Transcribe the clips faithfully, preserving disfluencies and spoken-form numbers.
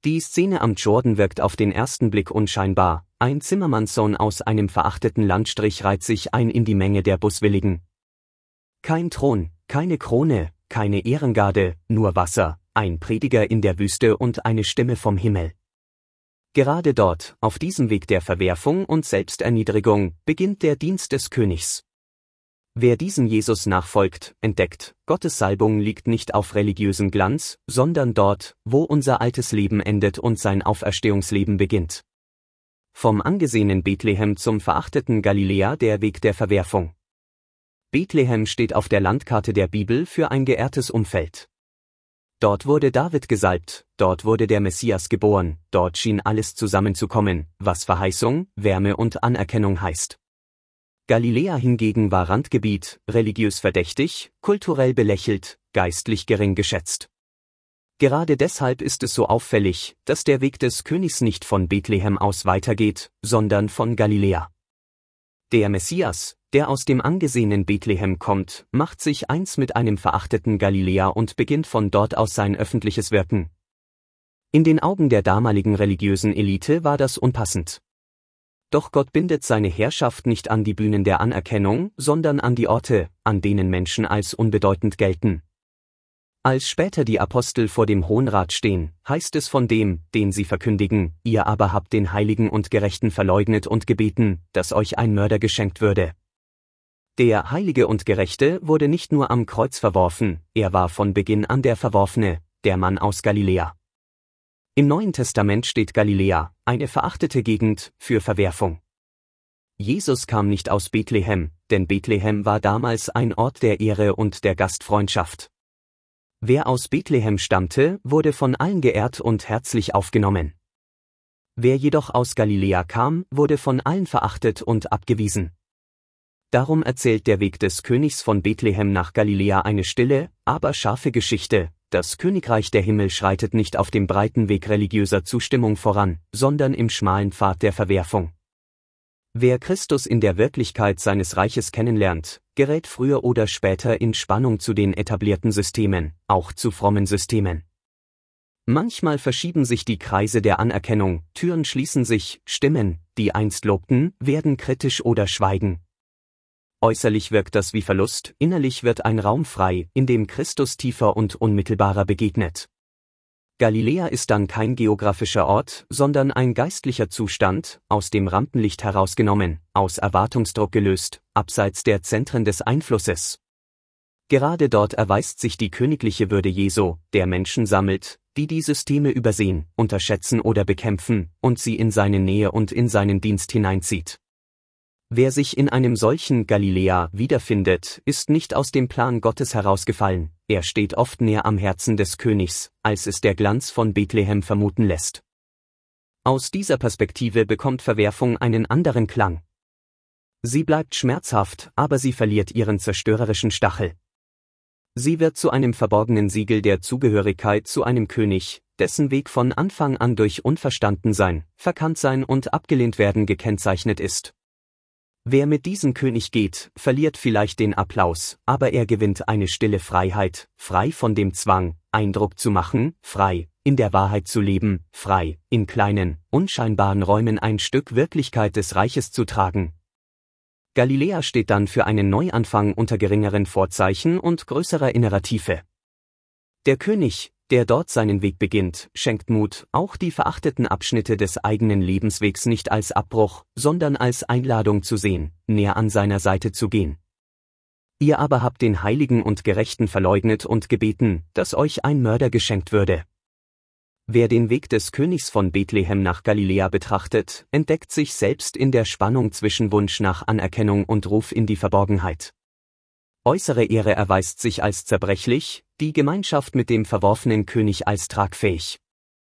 Die Szene am Jordan wirkt auf den ersten Blick unscheinbar, ein Zimmermannssohn aus einem verachteten Landstrich reiht sich ein in die Menge der Buswilligen. Kein Thron, keine Krone, keine Ehrengarde, nur Wasser, ein Prediger in der Wüste und eine Stimme vom Himmel. Gerade dort, auf diesem Weg der Verwerfung und Selbsterniedrigung, beginnt der Dienst des Königs. Wer diesem Jesus nachfolgt, entdeckt, Gottes Salbung liegt nicht auf religiösem Glanz, sondern dort, wo unser altes Leben endet und sein Auferstehungsleben beginnt. Vom angesehenen Bethlehem zum verachteten Galiläa der Weg der Verwerfung. Bethlehem steht auf der Landkarte der Bibel für ein geehrtes Umfeld. Dort wurde David gesalbt, dort wurde der Messias geboren, dort schien alles zusammenzukommen, was Verheißung, Wärme und Anerkennung heißt. Galiläa hingegen war Randgebiet, religiös verdächtig, kulturell belächelt, geistlich gering geschätzt. Gerade deshalb ist es so auffällig, dass der Weg des Königs nicht von Bethlehem aus weitergeht, sondern von Galiläa. Der Messias, der aus dem angesehenen Bethlehem kommt, macht sich eins mit einem verachteten Galiläa und beginnt von dort aus sein öffentliches Wirken. In den Augen der damaligen religiösen Elite war das unpassend. Doch Gott bindet seine Herrschaft nicht an die Bühnen der Anerkennung, sondern an die Orte, an denen Menschen als unbedeutend gelten. Als später die Apostel vor dem Hohen Rat stehen, heißt es von dem, den sie verkündigen, ihr aber habt den Heiligen und Gerechten verleugnet und gebeten, dass euch ein Mörder geschenkt würde. Der Heilige und Gerechte wurde nicht nur am Kreuz verworfen, er war von Beginn an der Verworfene, der Mann aus Galiläa. Im Neuen Testament steht Galiläa, eine verachtete Gegend, für Verwerfung. Jesus kam nicht aus Bethlehem, denn Bethlehem war damals ein Ort der Ehre und der Gastfreundschaft. Wer aus Bethlehem stammte, wurde von allen geehrt und herzlich aufgenommen. Wer jedoch aus Galiläa kam, wurde von allen verachtet und abgewiesen. Darum erzählt der Weg des Königs von Bethlehem nach Galiläa eine stille, aber scharfe Geschichte. Das Königreich der Himmel schreitet nicht auf dem breiten Weg religiöser Zustimmung voran, sondern im schmalen Pfad der Verwerfung. Wer Christus in der Wirklichkeit seines Reiches kennenlernt, gerät früher oder später in Spannung zu den etablierten Systemen, auch zu frommen Systemen. Manchmal verschieben sich die Kreise der Anerkennung, Türen schließen sich, Stimmen, die einst lobten, werden kritisch oder schweigen. Äußerlich wirkt das wie Verlust, innerlich wird ein Raum frei, in dem Christus tiefer und unmittelbarer begegnet. Galiläa ist dann kein geografischer Ort, sondern ein geistlicher Zustand, aus dem Rampenlicht herausgenommen, aus Erwartungsdruck gelöst, abseits der Zentren des Einflusses. Gerade dort erweist sich die königliche Würde Jesu, der Menschen sammelt, die die Systeme übersehen, unterschätzen oder bekämpfen, und sie in seine Nähe und in seinen Dienst hineinzieht. Wer sich in einem solchen Galiläa wiederfindet, ist nicht aus dem Plan Gottes herausgefallen, er steht oft näher am Herzen des Königs, als es der Glanz von Bethlehem vermuten lässt. Aus dieser Perspektive bekommt Verwerfung einen anderen Klang. Sie bleibt schmerzhaft, aber sie verliert ihren zerstörerischen Stachel. Sie wird zu einem verborgenen Siegel der Zugehörigkeit zu einem König, dessen Weg von Anfang an durch Unverstandensein, Verkanntsein und abgelehnt werden gekennzeichnet ist. Wer mit diesem König geht, verliert vielleicht den Applaus, aber er gewinnt eine stille Freiheit, frei von dem Zwang, Eindruck zu machen, frei, in der Wahrheit zu leben, frei, in kleinen, unscheinbaren Räumen ein Stück Wirklichkeit des Reiches zu tragen. Galiläa steht dann für einen Neuanfang unter geringeren Vorzeichen und größerer innerer Tiefe. Der König, der dort seinen Weg beginnt, schenkt Mut, auch die verachteten Abschnitte des eigenen Lebenswegs nicht als Abbruch, sondern als Einladung zu sehen, näher an seiner Seite zu gehen. Ihr aber habt den Heiligen und Gerechten verleugnet und gebeten, dass euch ein Mörder geschenkt würde. Wer den Weg des Königs von Bethlehem nach Galiläa betrachtet, entdeckt sich selbst in der Spannung zwischen Wunsch nach Anerkennung und Ruf in die Verborgenheit. Äußere Ehre erweist sich als zerbrechlich, die Gemeinschaft mit dem verworfenen König als tragfähig.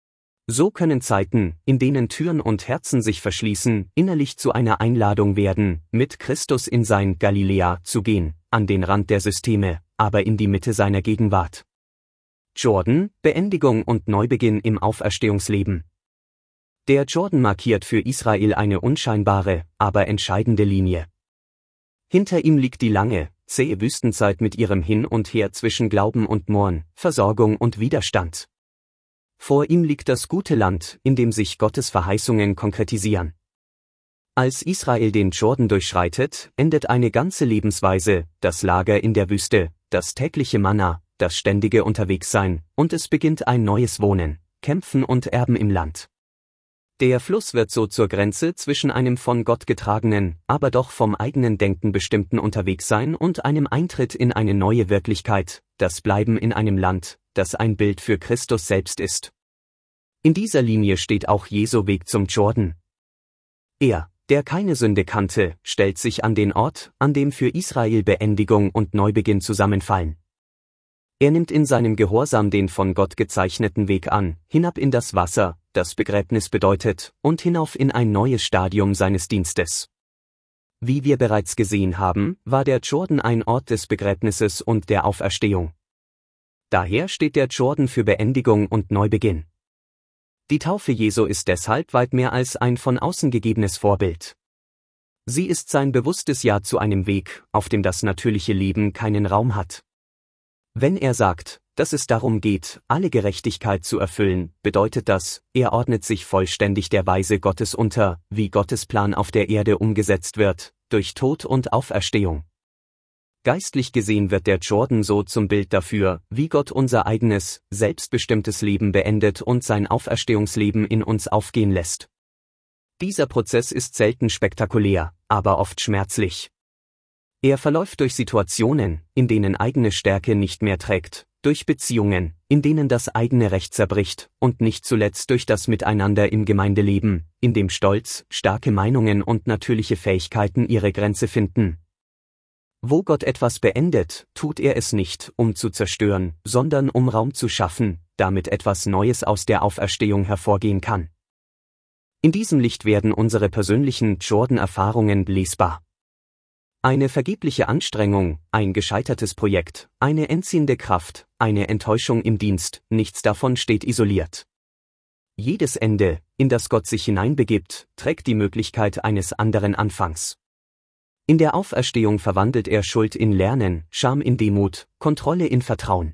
So können Zeiten, in denen Türen und Herzen sich verschließen, innerlich zu einer Einladung werden, mit Christus in sein Galiläa zu gehen, an den Rand der Systeme, aber in die Mitte seiner Gegenwart. Jordan, Beendigung und Neubeginn im Auferstehungsleben. Der Jordan markiert für Israel eine unscheinbare, aber entscheidende Linie. Hinter ihm liegt die lange, zähe Wüstenzeit mit ihrem Hin und Her zwischen Glauben und Mohren, Versorgung und Widerstand. Vor ihm liegt das gute Land, in dem sich Gottes Verheißungen konkretisieren. Als Israel den Jordan durchschreitet, endet eine ganze Lebensweise, das Lager in der Wüste, das tägliche Manna, das ständige Unterwegssein, und es beginnt ein neues Wohnen, Kämpfen und Erben im Land. Der Fluss wird so zur Grenze zwischen einem von Gott getragenen, aber doch vom eigenen Denken bestimmten Unterwegssein und einem Eintritt in eine neue Wirklichkeit, das Bleiben in einem Land, das ein Bild für Christus selbst ist. In dieser Linie steht auch Jesu Weg zum Jordan. Er, der keine Sünde kannte, stellt sich an den Ort, an dem für Israel Beendigung und Neubeginn zusammenfallen. Er nimmt in seinem Gehorsam den von Gott gezeichneten Weg an, hinab in das Wasser, das Begräbnis bedeutet, und hinauf in ein neues Stadium seines Dienstes. Wie wir bereits gesehen haben, war der Jordan ein Ort des Begräbnisses und der Auferstehung. Daher steht der Jordan für Beendigung und Neubeginn. Die Taufe Jesu ist deshalb weit mehr als ein von außen gegebenes Vorbild. Sie ist sein bewusstes Ja zu einem Weg, auf dem das natürliche Leben keinen Raum hat. Wenn er sagt, dass es darum geht, alle Gerechtigkeit zu erfüllen, bedeutet das, er ordnet sich vollständig der Weise Gottes unter, wie Gottes Plan auf der Erde umgesetzt wird, durch Tod und Auferstehung. Geistlich gesehen wird der Jordan so zum Bild dafür, wie Gott unser eigenes, selbstbestimmtes Leben beendet und sein Auferstehungsleben in uns aufgehen lässt. Dieser Prozess ist selten spektakulär, aber oft schmerzlich. Er verläuft durch Situationen, in denen eigene Stärke nicht mehr trägt, durch Beziehungen, in denen das eigene Recht zerbricht, und nicht zuletzt durch das Miteinander im Gemeindeleben, in dem Stolz, starke Meinungen und natürliche Fähigkeiten ihre Grenze finden. Wo Gott etwas beendet, tut er es nicht, um zu zerstören, sondern um Raum zu schaffen, damit etwas Neues aus der Auferstehung hervorgehen kann. In diesem Licht werden unsere persönlichen Jordan-Erfahrungen lesbar. Eine vergebliche Anstrengung, ein gescheitertes Projekt, eine entziehende Kraft, eine Enttäuschung im Dienst, nichts davon steht isoliert. Jedes Ende, in das Gott sich hineinbegibt, trägt die Möglichkeit eines anderen Anfangs. In der Auferstehung verwandelt er Schuld in Lernen, Scham in Demut, Kontrolle in Vertrauen.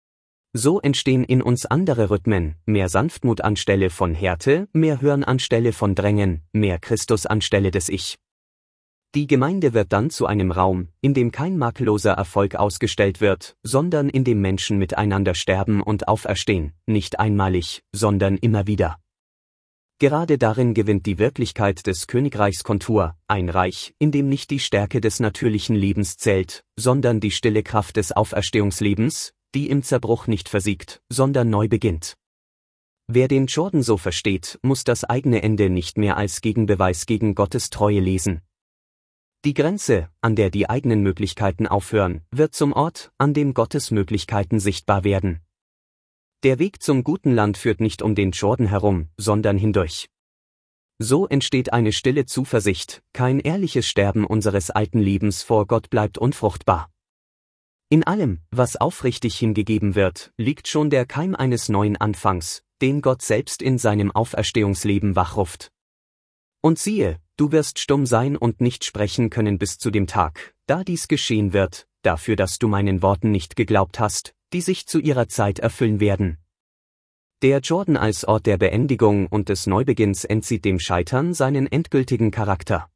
So entstehen in uns andere Rhythmen, mehr Sanftmut anstelle von Härte, mehr Hören anstelle von Drängen, mehr Christus anstelle des Ich. Die Gemeinde wird dann zu einem Raum, in dem kein makelloser Erfolg ausgestellt wird, sondern in dem Menschen miteinander sterben und auferstehen, nicht einmalig, sondern immer wieder. Gerade darin gewinnt die Wirklichkeit des Königreichs Kontur, ein Reich, in dem nicht die Stärke des natürlichen Lebens zählt, sondern die stille Kraft des Auferstehungslebens, die im Zerbruch nicht versiegt, sondern neu beginnt. Wer den Jordan so versteht, muss das eigene Ende nicht mehr als Gegenbeweis gegen Gottes Treue lesen. Die Grenze, an der die eigenen Möglichkeiten aufhören, wird zum Ort, an dem Gottes Möglichkeiten sichtbar werden. Der Weg zum guten Land führt nicht um den Jordan herum, sondern hindurch. So entsteht eine stille Zuversicht, kein ehrliches Sterben unseres alten Lebens vor Gott bleibt unfruchtbar. In allem, was aufrichtig hingegeben wird, liegt schon der Keim eines neuen Anfangs, den Gott selbst in seinem Auferstehungsleben wachruft. Und siehe, du wirst stumm sein und nicht sprechen können bis zu dem Tag, da dies geschehen wird, dafür dass du meinen Worten nicht geglaubt hast, die sich zu ihrer Zeit erfüllen werden. Der Jordan als Ort der Beendigung und des Neubeginns entzieht dem Scheitern seinen endgültigen Charakter.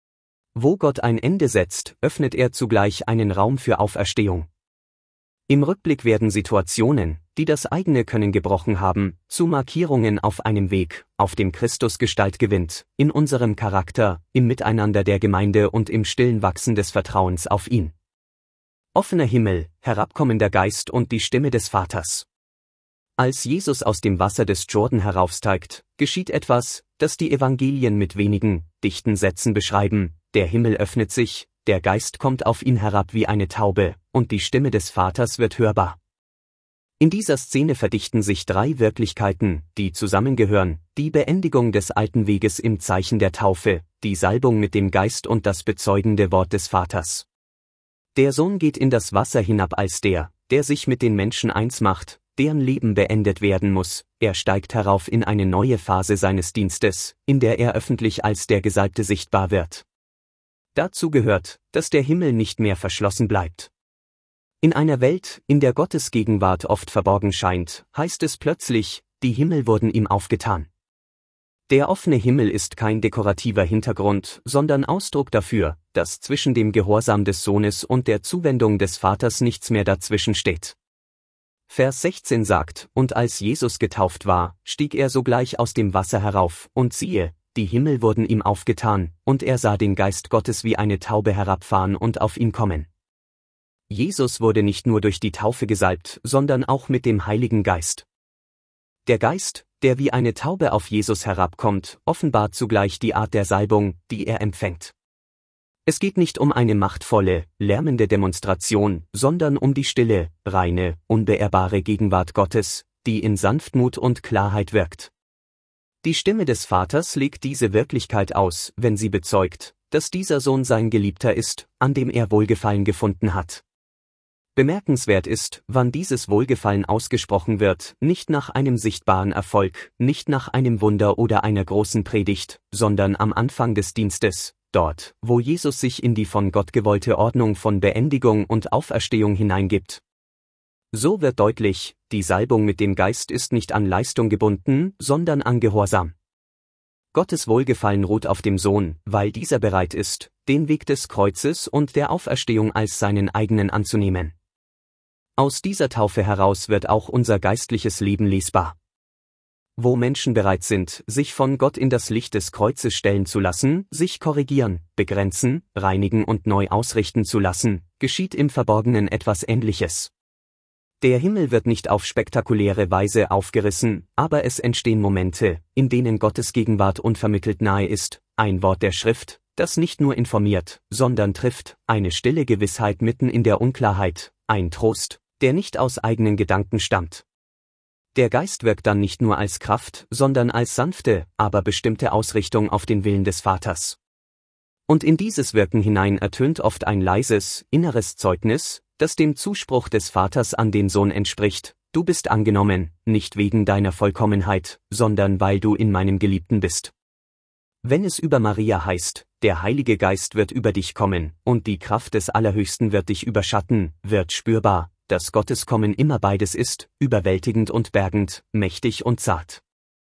Wo Gott ein Ende setzt, öffnet er zugleich einen Raum für Auferstehung. Im Rückblick werden Situationen, die das eigene Können gebrochen haben, zu Markierungen auf einem Weg, auf dem Christus Gestalt gewinnt, in unserem Charakter, im Miteinander der Gemeinde und im stillen Wachsen des Vertrauens auf ihn. Offener Himmel, herabkommender Geist und die Stimme des Vaters. Als Jesus aus dem Wasser des Jordan heraufsteigt, geschieht etwas, das die Evangelien mit wenigen, dichten Sätzen beschreiben: Der Himmel öffnet sich, der Geist kommt auf ihn herab wie eine Taube, und die Stimme des Vaters wird hörbar. In dieser Szene verdichten sich drei Wirklichkeiten, die zusammengehören: die Beendigung des alten Weges im Zeichen der Taufe, die Salbung mit dem Geist und das bezeugende Wort des Vaters. Der Sohn geht in das Wasser hinab als der, der sich mit den Menschen eins macht, deren Leben beendet werden muss. Er steigt herauf in eine neue Phase seines Dienstes, in der er öffentlich als der Gesalbte sichtbar wird. Dazu gehört, dass der Himmel nicht mehr verschlossen bleibt. In einer Welt, in der Gottes Gegenwart oft verborgen scheint, heißt es plötzlich: die Himmel wurden ihm aufgetan. Der offene Himmel ist kein dekorativer Hintergrund, sondern Ausdruck dafür, dass zwischen dem Gehorsam des Sohnes und der Zuwendung des Vaters nichts mehr dazwischen steht. Vers sechzehn sagt, und als Jesus getauft war, stieg er sogleich aus dem Wasser herauf, und siehe, die Himmel wurden ihm aufgetan, und er sah den Geist Gottes wie eine Taube herabfahren und auf ihn kommen. Jesus wurde nicht nur durch die Taufe gesalbt, sondern auch mit dem Heiligen Geist. Der Geist, der wie eine Taube auf Jesus herabkommt, offenbart zugleich die Art der Salbung, die er empfängt. Es geht nicht um eine machtvolle, lärmende Demonstration, sondern um die stille, reine, unbeirrbare Gegenwart Gottes, die in Sanftmut und Klarheit wirkt. Die Stimme des Vaters legt diese Wirklichkeit aus, wenn sie bezeugt, dass dieser Sohn sein Geliebter ist, an dem er Wohlgefallen gefunden hat. Bemerkenswert ist, wann dieses Wohlgefallen ausgesprochen wird, nicht nach einem sichtbaren Erfolg, nicht nach einem Wunder oder einer großen Predigt, sondern am Anfang des Dienstes, dort, wo Jesus sich in die von Gott gewollte Ordnung von Beendigung und Auferstehung hineingibt. So wird deutlich, die Salbung mit dem Geist ist nicht an Leistung gebunden, sondern an Gehorsam. Gottes Wohlgefallen ruht auf dem Sohn, weil dieser bereit ist, den Weg des Kreuzes und der Auferstehung als seinen eigenen anzunehmen. Aus dieser Taufe heraus wird auch unser geistliches Leben lesbar. Wo Menschen bereit sind, sich von Gott in das Licht des Kreuzes stellen zu lassen, sich korrigieren, begrenzen, reinigen und neu ausrichten zu lassen, geschieht im Verborgenen etwas Ähnliches. Der Himmel wird nicht auf spektakuläre Weise aufgerissen, aber es entstehen Momente, in denen Gottes Gegenwart unvermittelt nahe ist, ein Wort der Schrift, das nicht nur informiert, sondern trifft, eine stille Gewissheit mitten in der Unklarheit, ein Trost, der nicht aus eigenen Gedanken stammt. Der Geist wirkt dann nicht nur als Kraft, sondern als sanfte, aber bestimmte Ausrichtung auf den Willen des Vaters. Und in dieses Wirken hinein ertönt oft ein leises, inneres Zeugnis, das dem Zuspruch des Vaters an den Sohn entspricht: Du bist angenommen, nicht wegen deiner Vollkommenheit, sondern weil du in meinem Geliebten bist. Wenn es über Maria heißt, der Heilige Geist wird über dich kommen, und die Kraft des Allerhöchsten wird dich überschatten, wird spürbar, dass Gottes Kommen immer beides ist, überwältigend und bergend, mächtig und zart.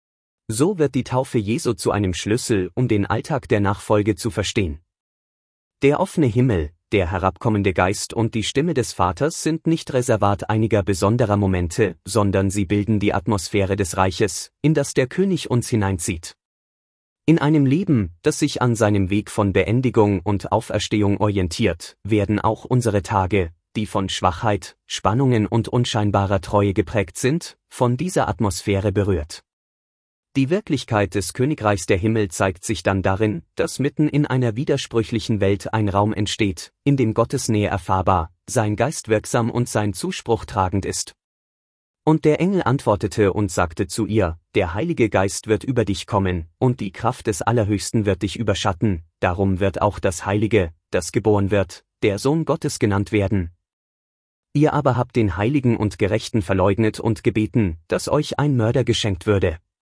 So wird die Taufe Jesu zu einem Schlüssel, um den Alltag der Nachfolge zu verstehen. Der offene Himmel, der herabkommende Geist und die Stimme des Vaters sind nicht Reservat einiger besonderer Momente, sondern sie bilden die Atmosphäre des Reiches, in das der König uns hineinzieht. In einem Leben, das sich an seinem Weg von Beendigung und Auferstehung orientiert, werden auch unsere Tage, die von Schwachheit, Spannungen und unscheinbarer Treue geprägt sind, von dieser Atmosphäre berührt. Die Wirklichkeit des Königreichs der Himmel zeigt sich dann darin, dass mitten in einer widersprüchlichen Welt ein Raum entsteht, in dem Gottes Nähe erfahrbar, sein Geist wirksam und sein Zuspruch tragend ist. Und der Engel antwortete und sagte zu ihr: Der Heilige Geist wird über dich kommen, und die Kraft des Allerhöchsten wird dich überschatten, darum wird auch das Heilige, das geboren wird, der Sohn Gottes genannt werden. Ihr aber habt den Heiligen und Gerechten verleugnet und gebeten, dass euch ein Mörder geschenkt würde.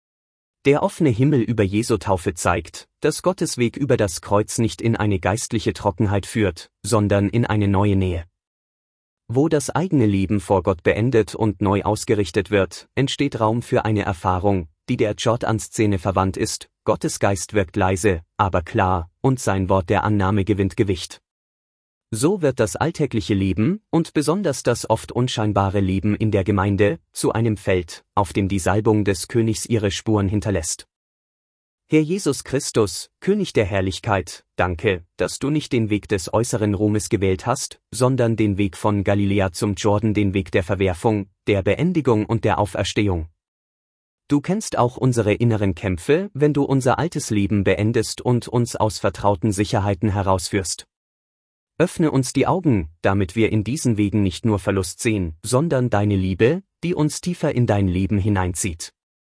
Der offene Himmel über Jesu Taufe zeigt, dass Gottes Weg über das Kreuz nicht in eine geistliche Trockenheit führt, sondern in eine neue Nähe. Wo das eigene Leben vor Gott beendet und neu ausgerichtet wird, entsteht Raum für eine Erfahrung, die der Jordan-Szene verwandt ist: Gottes Geist wirkt leise, aber klar, und sein Wort der Annahme gewinnt Gewicht. So wird das alltägliche Leben, und besonders das oft unscheinbare Leben in der Gemeinde, zu einem Feld, auf dem die Salbung des Königs ihre Spuren hinterlässt. Herr Jesus Christus, König der Herrlichkeit, danke, dass du nicht den Weg des äußeren Ruhmes gewählt hast, sondern den Weg von Galiläa zum Jordan, den Weg der Verwerfung, der Beendigung und der Auferstehung. Du kennst auch unsere inneren Kämpfe, wenn du unser altes Leben beendest und uns aus vertrauten Sicherheiten herausführst. Öffne uns die Augen, damit wir in diesen Wegen nicht nur Verlust sehen, sondern deine Liebe, die uns tiefer in dein Leben hineinzieht.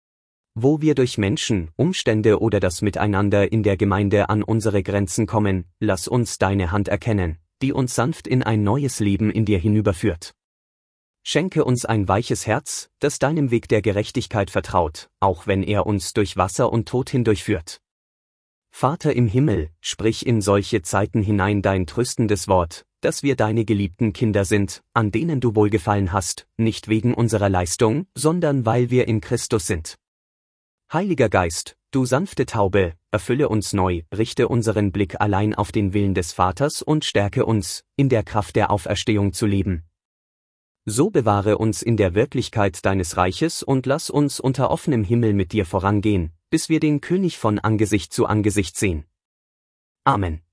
Wo wir durch Menschen, Umstände oder das Miteinander in der Gemeinde an unsere Grenzen kommen, lass uns deine Hand erkennen, die uns sanft in ein neues Leben in dir hinüberführt. Schenke uns ein weiches Herz, das deinem Weg der Gerechtigkeit vertraut, auch wenn er uns durch Wasser und Tod hindurchführt. Vater im Himmel, sprich in solche Zeiten hinein dein tröstendes Wort, dass wir deine geliebten Kinder sind, an denen du wohlgefallen hast, nicht wegen unserer Leistung, sondern weil wir in Christus sind. Heiliger Geist, du sanfte Taube, erfülle uns neu, richte unseren Blick allein auf den Willen des Vaters und stärke uns, in der Kraft der Auferstehung zu leben. So bewahre uns in der Wirklichkeit deines Reiches und lass uns unter offenem Himmel mit dir vorangehen, bis wir den König von Angesicht zu Angesicht sehen. Amen.